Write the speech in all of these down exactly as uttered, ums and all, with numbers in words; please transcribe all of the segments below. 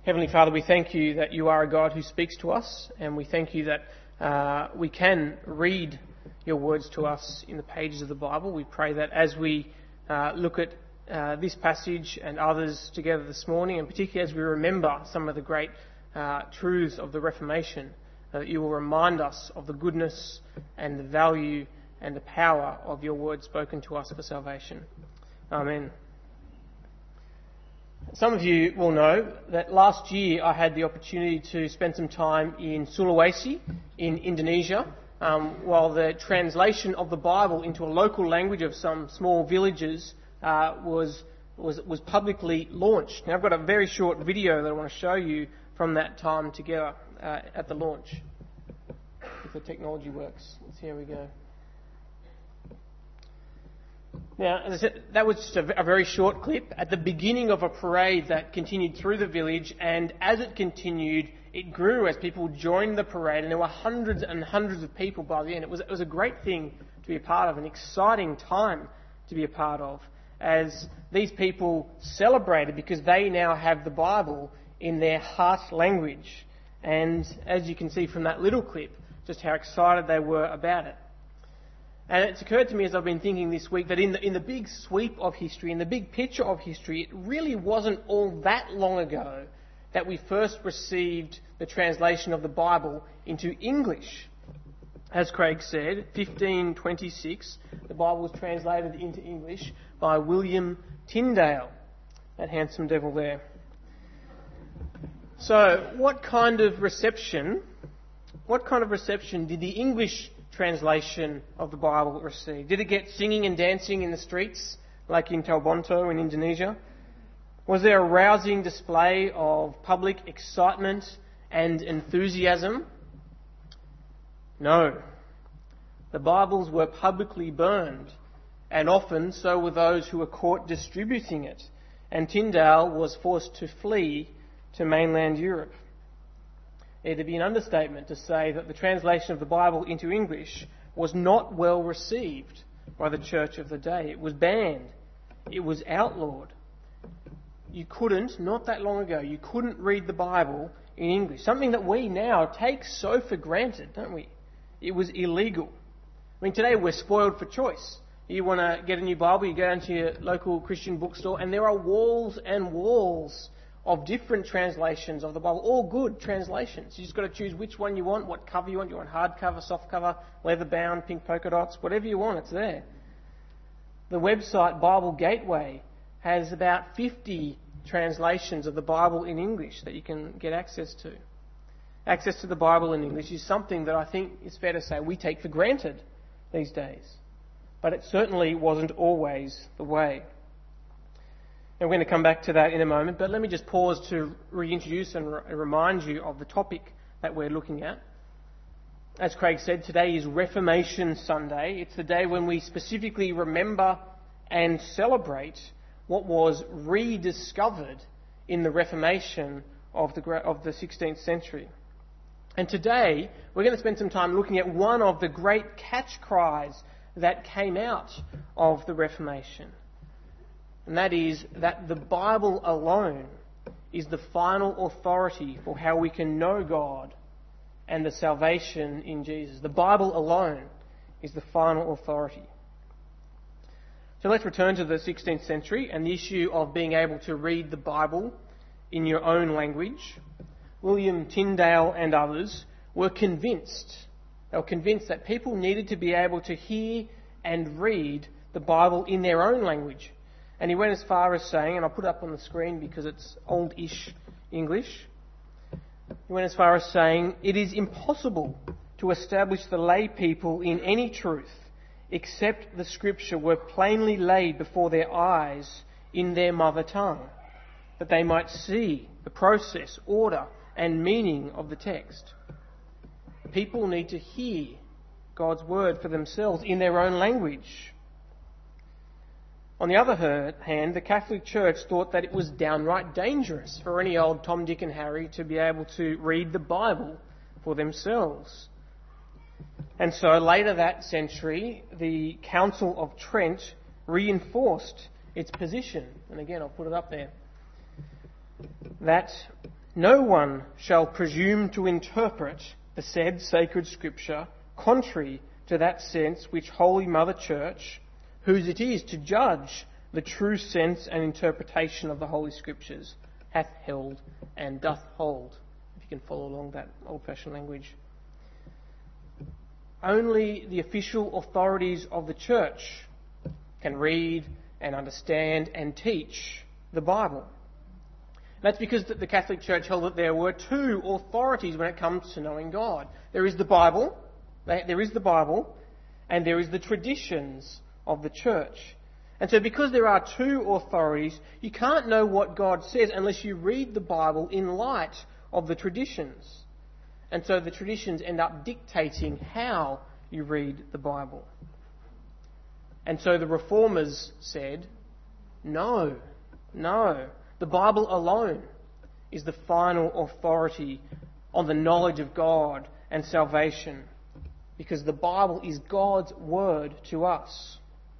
Heavenly Father, we thank you that you are a God who speaks to us, and we thank you that uh, we can read your words to us in the pages of the Bible. We pray that as we uh, look at uh, this passage and others together this morning, and particularly as we remember some of the great uh, truths of the Reformation, uh, that you will remind us of the goodness and the value and the power of your word spoken to us for salvation. Amen. Some of you will know that last year I had the opportunity to spend some time in Sulawesi in Indonesia, um, while the translation of the Bible into a local language of some small villages uh, was, was was publicly launched. Now I've got a very short video that I want to show you from that time together uh, at the launch. If the technology works, let's see how we go. Now, as I said, that was just a, a very short clip at the beginning of a parade that continued through the village, and as it continued, it grew as people joined the parade, and there were hundreds and hundreds of people by the end. It was, it was a great thing to be a part of, an exciting time to be a part of, as these people celebrated because they now have the Bible in their heart language. And as you can see from that little clip, just how excited they were about it. And it's occurred to me as I've been thinking this week that in the, in the big sweep of history, in the big picture of history, it really wasn't all that long ago that we first received the translation of the Bible into English. As Craig said, fifteen twenty-six, the Bible was translated into English by William Tyndale, that handsome devil there. So, what kind of reception, what kind of reception did the English translation of the Bible received? Did it get singing and dancing in the streets, like in Talbonto in Indonesia? Was there a rousing display of public excitement and enthusiasm? No. The Bibles were publicly burned, and often so were those who were caught distributing it, and Tyndale was forced to flee to mainland Europe. It'd be an understatement to say that the translation of the Bible into English was not well received by the church of the day. It was banned. It was outlawed. You couldn't, not that long ago, you couldn't read the Bible in English. Something that we now take so for granted, don't we? It was illegal. I mean, today we're spoiled for choice. You want to get a new Bible, you go down to your local Christian bookstore, and there are walls and walls of different translations of the Bible, all good translations. You just got to choose which one you want, what cover you want. You want hardcover, softcover, leather bound, pink polka dots, whatever you want, it's there. The website Bible Gateway has about fifty translations of the Bible in English that you can get access to. Access to the Bible in English is something that I think is fair to say we take for granted these days. But it certainly wasn't always the way. And we're going to come back to that in a moment, but let me just pause to reintroduce and re- remind you of the topic that we're looking at. As Craig said, today is Reformation Sunday. It's the day when we specifically remember and celebrate what was rediscovered in the Reformation of the, of the sixteenth century. And today, we're going to spend some time looking at one of the great catch cries that came out of the Reformation. And that is that the Bible alone is the final authority for how we can know God and the salvation in Jesus. The Bible alone is the final authority. So let's return to the sixteenth century and the issue of being able to read the Bible in your own language. William Tyndale and others were convinced, they were convinced that people needed to be able to hear and read the Bible in their own language. And he went as far as saying, and I'll put it up on the screen because it's old-ish English. He went as far as saying, it is impossible to establish the lay people in any truth except the Scripture were plainly laid before their eyes in their mother tongue, that they might see the process, order, and meaning of the text. People need to hear God's word for themselves in their own language. On the other hand, the Catholic Church thought that it was downright dangerous for any old Tom, Dick and Harry to be able to read the Bible for themselves. And so later that century, the Council of Trent reinforced its position. And again, I'll put it up there. That No one shall presume to interpret the said sacred scripture contrary to that sense which Holy Mother Church, whose it is to judge the true sense and interpretation of the Holy Scriptures, hath held and doth hold. If you can follow along that old-fashioned language. Only the official authorities of the Church can read and understand and teach the Bible. That's because the Catholic Church held that there were two authorities when it comes to knowing God. There is the Bible, there is the Bible, and there is the traditions of the Church. And so because there are two authorities, you can't know what God says unless you read the Bible in light of the traditions. And so the traditions end up dictating how you read the Bible. And so the Reformers said, no, no. The Bible alone is the final authority on the knowledge of God and salvation, because the Bible is God's word to us.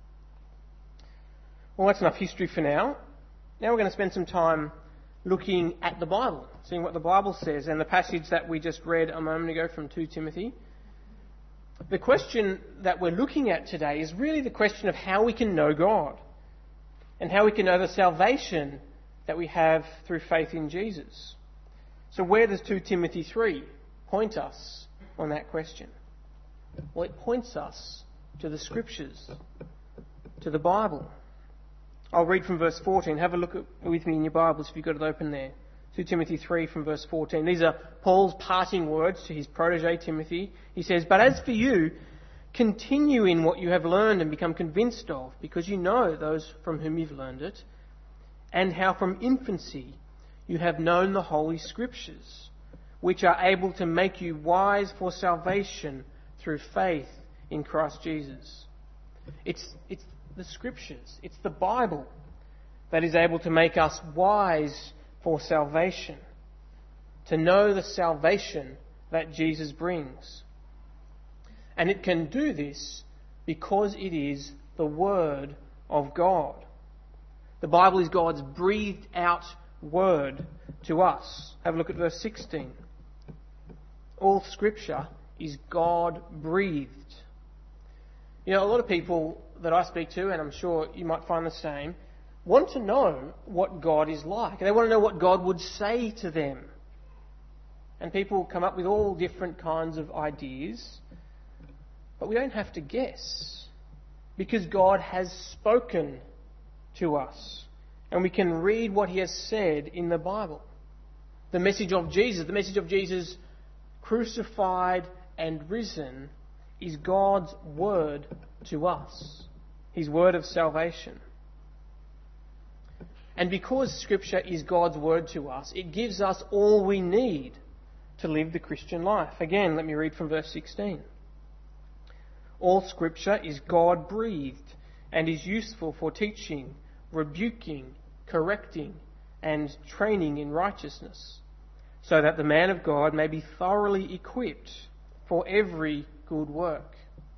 Well, that's enough history for now. Now we're going to spend some time looking at the Bible, seeing what the Bible says, and the passage that we just read a moment ago from Second Timothy. The question that we're looking at today is really the question of how we can know God and how we can know the salvation that we have through faith in Jesus. So where does Second Timothy three point us on that question? Well, it points us to the Scriptures, to the Bible. I'll read from verse fourteen. Have a look at, with me in your Bibles if you've got it open there. Second Timothy three from verse fourteen. These are Paul's parting words to his protege Timothy. He says, "But as for you, continue in what you have learned and become convinced of, because you know those from whom you've learned it, and how from infancy you have known the Holy Scriptures, which are able to make you wise for salvation through faith in Christ Jesus." It's, it's the Scriptures, it's the Bible that is able to make us wise for salvation, to know the salvation that Jesus brings. And it can do this because it is the Word of God. The Bible is God's breathed out Word to us. Have a look at verse sixteen. All Scripture is God-breathed. You know, a lot of people that I speak to, and I'm sure you might find the same, want to know what God is like. They want to know what God would say to them. And people come up with all different kinds of ideas. But we don't have to guess, because God has spoken to us. And we can read what he has said in the Bible. The message of Jesus, the message of Jesus crucified and risen, is God's word to us. His word of salvation. And because Scripture is God's word to us, it gives us all we need to live the Christian life. Again, let me read from verse sixteen. All Scripture is God-breathed and is useful for teaching, rebuking, correcting, and training in righteousness, so that the man of God may be thoroughly equipped for every good work.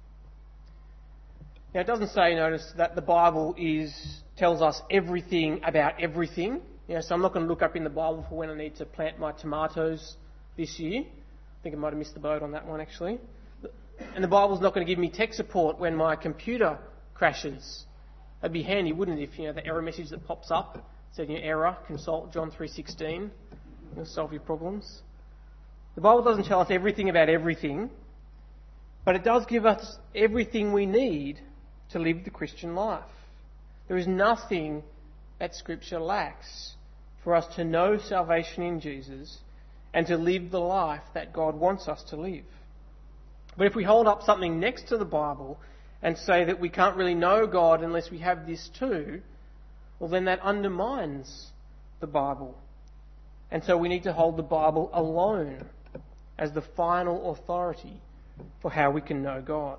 Now, it doesn't say, notice, that the Bible is tells us everything about everything. You know, so I'm not going to look up in the Bible for when I need to plant my tomatoes this year. I think I might have missed the boat on that one, actually. And the Bible's not going to give me tech support when my computer crashes. That'd be handy, wouldn't it, if, you know, the error message that pops up said, you know, error, consult John three sixteen. It'll solve your problems. The Bible doesn't tell us everything about everything, but it does give us everything we need to live the Christian life. There is nothing that Scripture lacks for us to know salvation in Jesus and to live the life that God wants us to live. But if we hold up something next to the Bible and say that we can't really know God unless we have this too, well, then that undermines the Bible. And so we need to hold the Bible alone as the final authority for how we can know God.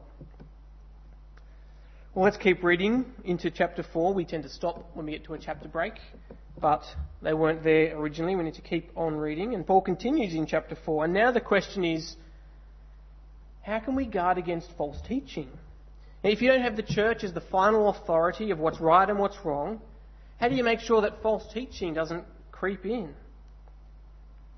Well, let's keep reading into chapter four. We tend to stop when we get to a chapter break, but they weren't there originally. We need to keep on reading. And Paul continues in chapter four. And now the question is, how can we guard against false teaching? Now, if you don't have the church as the final authority of what's right and what's wrong, how do you make sure that false teaching doesn't creep in?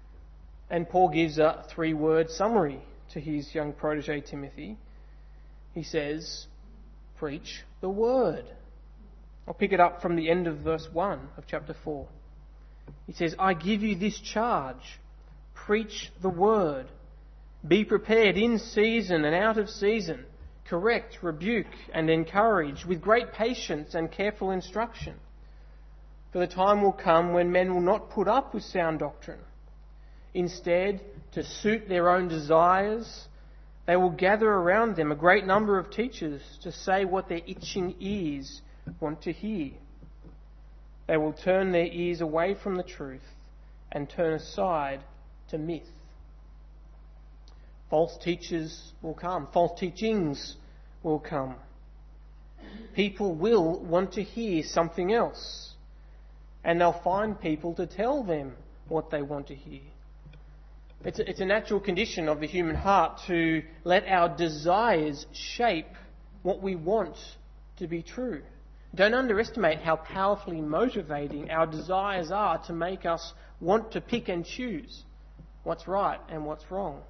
And Paul gives a three-word summary to his young protege Timothy. He says, preach the word. I'll pick it up from the end of verse one of chapter four. He says, I give you this charge. Preach the word. Be prepared in season and out of season. Correct, rebuke, and encourage with great patience and careful instruction. For the time will come when men will not put up with sound doctrine. Instead, to suit their own desires, they will gather around them a great number of teachers to say what their itching ears want to hear. They will turn their ears away from the truth and turn aside to myth. False teachers will come. False teachings will come. People will want to hear something else, and they'll find people to tell them what they want to hear. It's a, it's a natural condition of the human heart to let our desires shape what we want to be true. Don't underestimate how powerfully motivating our desires are to make us want to pick and choose what's right and what's wrong.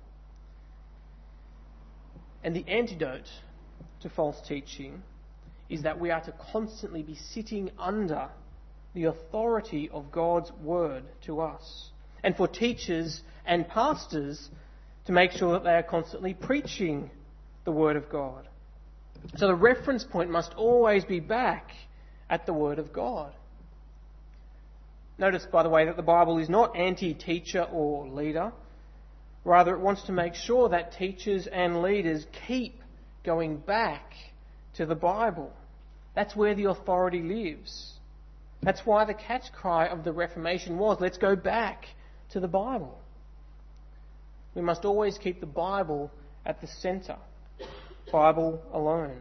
And the antidote to false teaching is that we are to constantly be sitting under the authority of God's word to us. And for teachers and pastors to make sure that they are constantly preaching the word of God. So the reference point must always be back at the word of God. Notice, by the way, that the Bible is not anti-teacher or leader. Rather, it wants to make sure that teachers and leaders keep going back to the Bible. That's where the authority lives. That's why the catch cry of the Reformation was, let's go back to the Bible. We must always keep the Bible at the centre. Bible alone.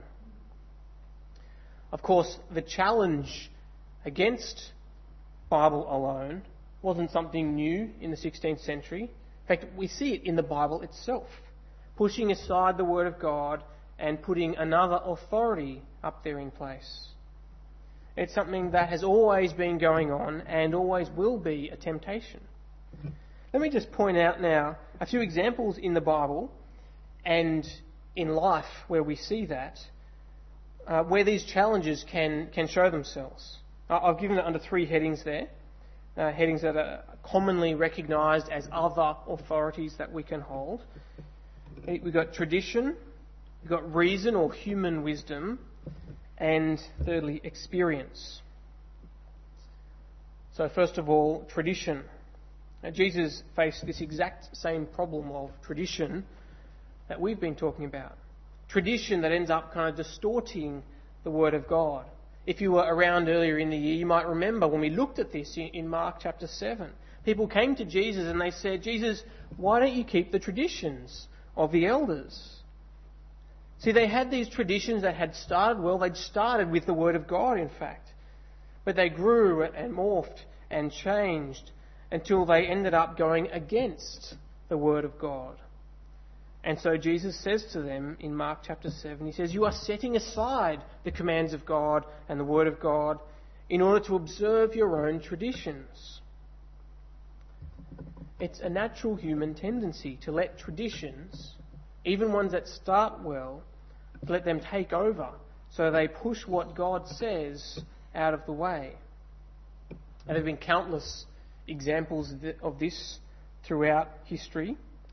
Of course, the challenge against Bible alone wasn't something new in the sixteenth century. In fact, we see it in the Bible itself, pushing aside the Word of God and putting another authority up there in place. It's something that has always been going on and always will be a temptation. Let me just point out now a few examples in the Bible and in life where we see that, uh, where these challenges can, can show themselves. I've given it under three headings there, uh, headings that are commonly recognised as other authorities that we can hold. We've got tradition, we've got reason or human wisdom, and thirdly, experience. So first of all, tradition. Now, Jesus faced this exact same problem of tradition that we've been talking about. Tradition that ends up kind of distorting the Word of God. If you were around earlier in the year, you might remember when we looked at this in Mark chapter seven. People came to Jesus and they said, Jesus, why don't you keep the traditions of the elders? See, they had these traditions that had started well. They'd started with the Word of God, in fact. But they grew and morphed and changed until they ended up going against the Word of God. And so Jesus says to them in Mark chapter seven, he says, you are setting aside the commands of God and the Word of God in order to observe your own traditions. It's a natural human tendency to let traditions, even ones that start well, to let them take over so they push what God says out of the way. And there have been countless examples of this throughout history.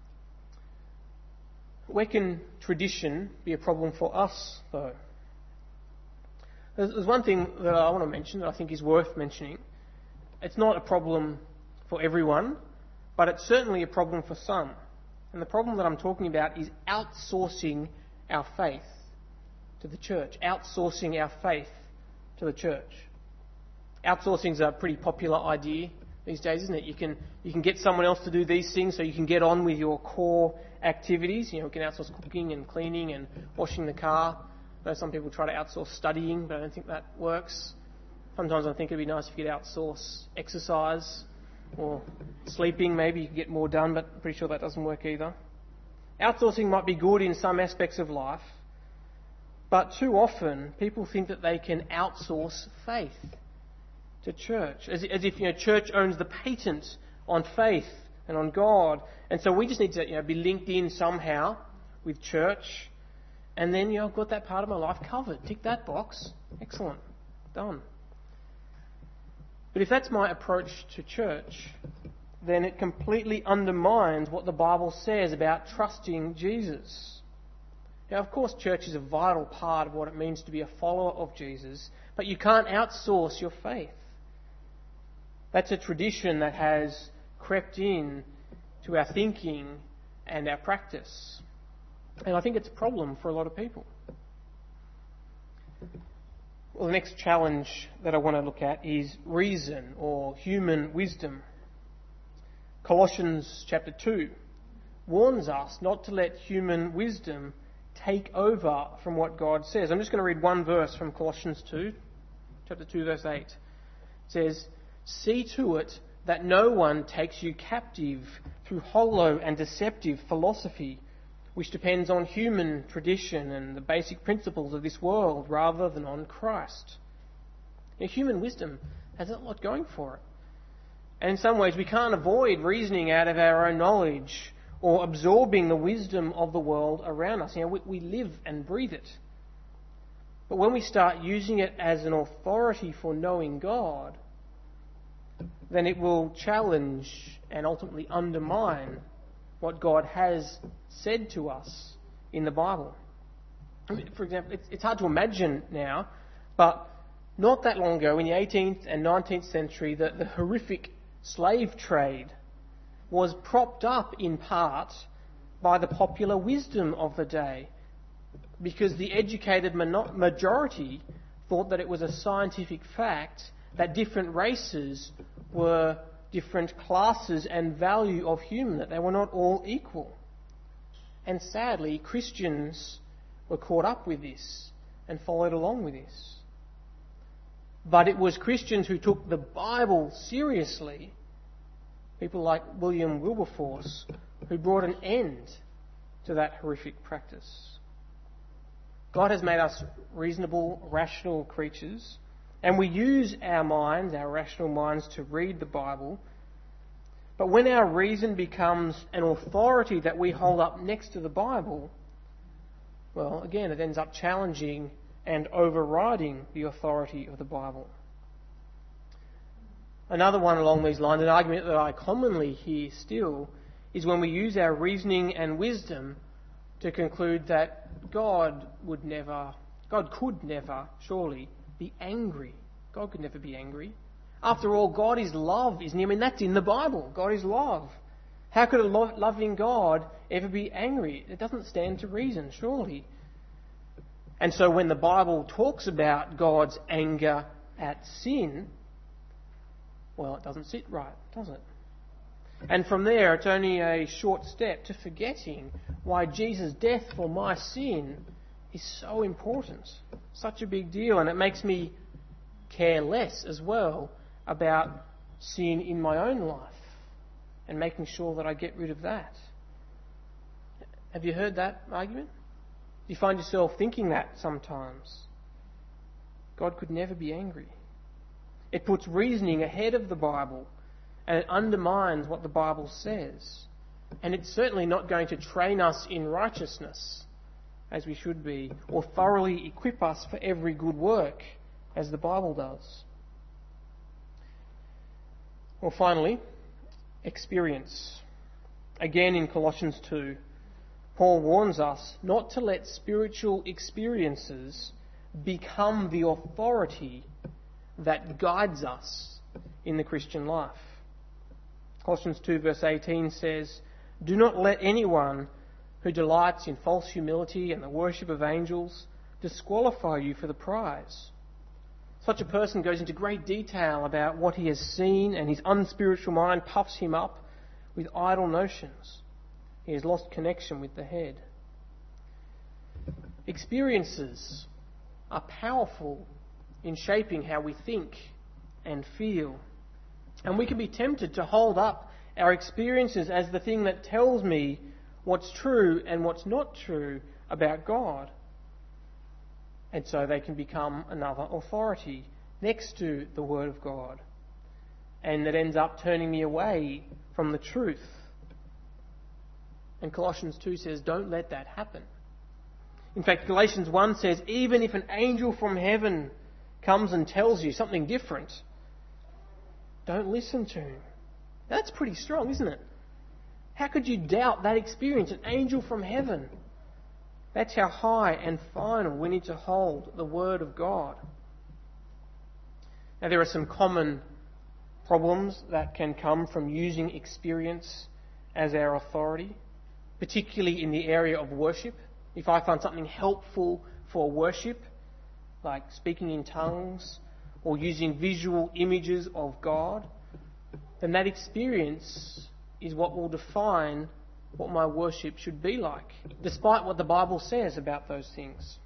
Where can tradition be a problem for us, though? There's one thing that I want to mention that I think is worth mentioning. It's not a problem for everyone, but it's certainly a problem for some. And the problem that I'm talking about is outsourcing our faith to the church. Outsourcing our faith to the church. Outsourcing is a pretty popular idea these days, isn't it? You can you can get someone else to do these things so you can get on with your core activities. You know, we can outsource cooking and cleaning and washing the car. I know some people try to outsource studying, but I don't think that works. Sometimes I think it'd be nice if you could outsource exercise or sleeping. Maybe you could get more done, but I'm pretty sure that doesn't work either. Outsourcing might be good in some aspects of life, but too often people think that they can outsource faith to church, as, as if you know church owns the patent on faith and on God. And so we just need to, you know, be linked in somehow with church. And then, you know, I've got that part of my life covered. Tick that box. Excellent. Done. But if that's my approach to church, then it completely undermines what the Bible says about trusting Jesus. Now, of course, church is a vital part of what it means to be a follower of Jesus, but you can't outsource your faith. That's a tradition that has crept in to our thinking and our practice. And I think it's a problem for a lot of people. Well, the next challenge that I want to look at is reason or human wisdom. Colossians chapter two warns us not to let human wisdom take over from what God says. I'm just going to read one verse from Colossians two, chapter two, verse eight. It says, "See to it that no one takes you captive through hollow and deceptive philosophy, which depends on human tradition and the basic principles of this world rather than on Christ." Now, human wisdom has a lot going for it. And in some ways we can't avoid reasoning out of our own knowledge or absorbing the wisdom of the world around us. You know, we, we live and breathe it. But when we start using it as an authority for knowing God, then it will challenge and ultimately undermine what God has said to us in the Bible. I mean, for example, it's, it's hard to imagine now, but not that long ago, in the eighteenth and nineteenth century, the, the horrific slave trade was propped up in part by the popular wisdom of the day, because the educated majority thought that it was a scientific fact that different races were different classes and value of human, that they were not all equal. And sadly, Christians were caught up with this and followed along with this. But it was Christians who took the Bible seriously, people like William Wilberforce, who brought an end to that horrific practice. God has made us reasonable, rational creatures, and we use our minds, our rational minds, to read the Bible. But when our reason becomes an authority that we hold up next to the Bible, well, again, it ends up challenging and overriding the authority of the Bible. Another one along these lines, an argument that I commonly hear still, is when we use our reasoning and wisdom to conclude that God would never, God could never, surely, be angry. God could never be angry. After all, God is love, isn't he? I mean, that's in the Bible. God is love. How could a lo- loving God ever be angry? It doesn't stand to reason, surely. And so when the Bible talks about God's anger at sin, well, it doesn't sit right, does it? And from there, it's only a short step to forgetting why Jesus' death for my sin is so important, such a big deal, and it makes me care less as well about sin in my own life and making sure that I get rid of that. Have you heard that argument? Do you find yourself thinking that sometimes? God could never be angry. It puts reasoning ahead of the Bible, and it undermines what the Bible says. And it's certainly not going to train us in righteousness, as we should be, or thoroughly equip us for every good work, as the Bible does. Well, finally, experience. Again in Colossians two, Paul warns us not to let spiritual experiences become the authority that guides us in the Christian life. Colossians two verse eighteen says, "Do not let anyone who delights in false humility and the worship of angels disqualify you for the prize." Such a person goes into great detail about what he has seen, and his unspiritual mind puffs him up with idle notions. He has lost connection with the head. Experiences are powerful in shaping how we think and feel. And we can be tempted to hold up our experiences as the thing that tells me what's true and what's not true about God. And so they can become another authority next to the Word of God. And that ends up turning me away from the truth And Colossians two says, don't let that happen. In fact, Galatians one says, even if an angel from heaven comes and tells you something different, don't listen to him. That's pretty strong, isn't it? How could you doubt that experience? An angel from heaven. That's how high and final we need to hold the Word of God. Now, there are some common problems that can come from using experience as our authority, particularly in the area of worship. If I find something helpful for worship, like speaking in tongues or using visual images of God, then that experience is what will define what my worship should be like, despite what the Bible says about those things.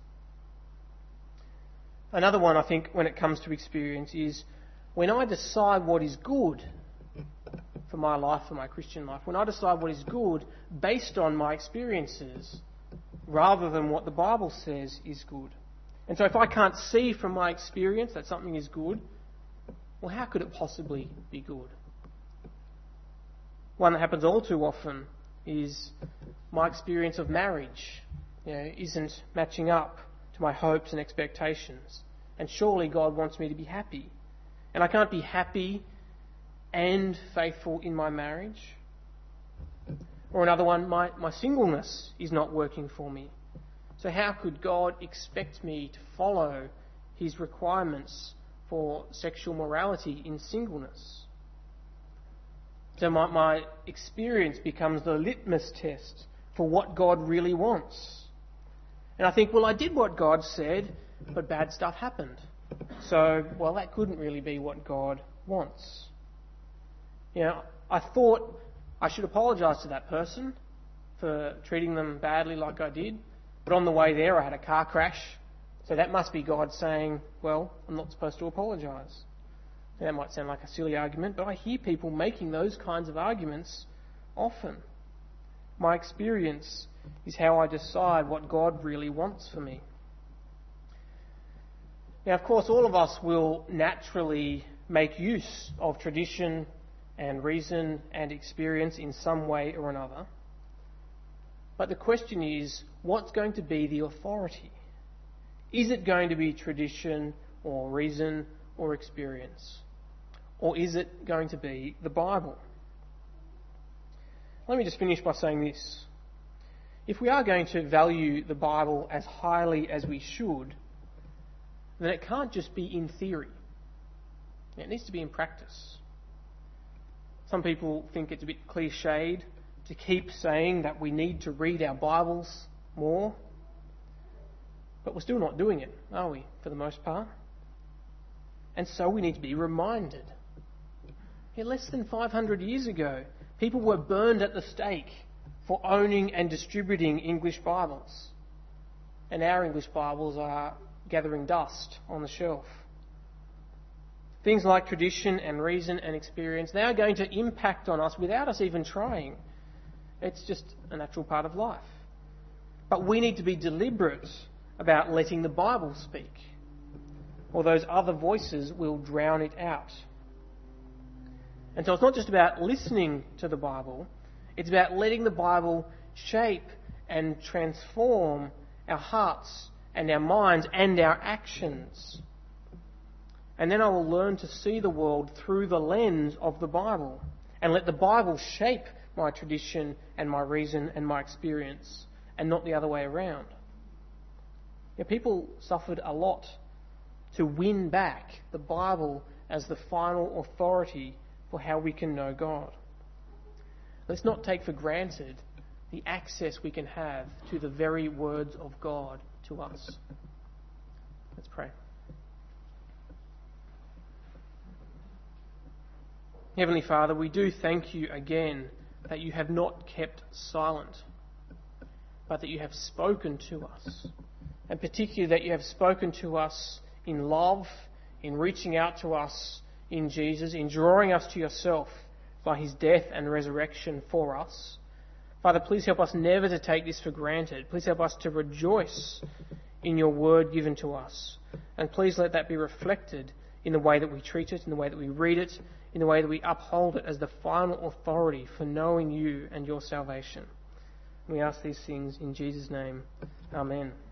Another one, I think, when it comes to experience is when I decide what is good for my life, for my Christian life, when I decide what is good based on my experiences rather than what the Bible says is good. And so if I can't see from my experience that something is good, well, how could it possibly be good? One that happens all too often is my experience of marriage, you know, isn't matching up to my hopes and expectations. And surely God wants me to be happy. And I can't be happy and faithful in my marriage. Or another one, my, my singleness is not working for me. So how could God expect me to follow his requirements for sexual morality in singleness? So my, my experience becomes the litmus test for what God really wants. And I think, well, I did what God said, but bad stuff happened. So, well, that couldn't really be what God wants. You know, I thought I should apologise to that person for treating them badly like I did, but on the way there I had a car crash, so that must be God saying, well, I'm not supposed to apologise. That might sound like a silly argument, but I hear people making those kinds of arguments often. My experience is how I decide what God really wants for me. Now, of course, all of us will naturally make use of tradition and reason and experience in some way or another. But the question is, what's going to be the authority? Is it going to be tradition or reason or experience? Or is it going to be the Bible? Let me just finish by saying this. If we are going to value the Bible as highly as we should, then it can't just be in theory. It needs to be in practice. Some people think it's a bit cliched to keep saying that we need to read our Bibles more. But we're still not doing it, are we, for the most part? And so we need to be reminded. Yeah, less than five hundred years ago, people were burned at the stake for owning and distributing English Bibles. And our English Bibles are gathering dust on the shelf. Things like tradition and reason and experience, they are going to impact on us without us even trying. It's just a natural part of life. But we need to be deliberate about letting the Bible speak, or those other voices will drown it out. And so it's not just about listening to the Bible, it's about letting the Bible shape and transform our hearts and our minds and our actions. And then I will learn to see the world through the lens of the Bible and let the Bible shape my tradition and my reason and my experience, and not the other way around. Yeah, people suffered a lot to win back the Bible as the final authority for how we can know God. Let's not take for granted the access we can have to the very words of God to us. Let's pray. Heavenly Father, we do thank you again that you have not kept silent, but that you have spoken to us. And particularly that you have spoken to us in love, in reaching out to us in Jesus, in drawing us to yourself by his death and resurrection for us. Father, please help us never to take this for granted. Please help us to rejoice in your word given to us. And please let that be reflected in the way that we treat it, in the way that we read it, in the way that we uphold it as the final authority for knowing you and your salvation. We ask these things in Jesus' name. Amen.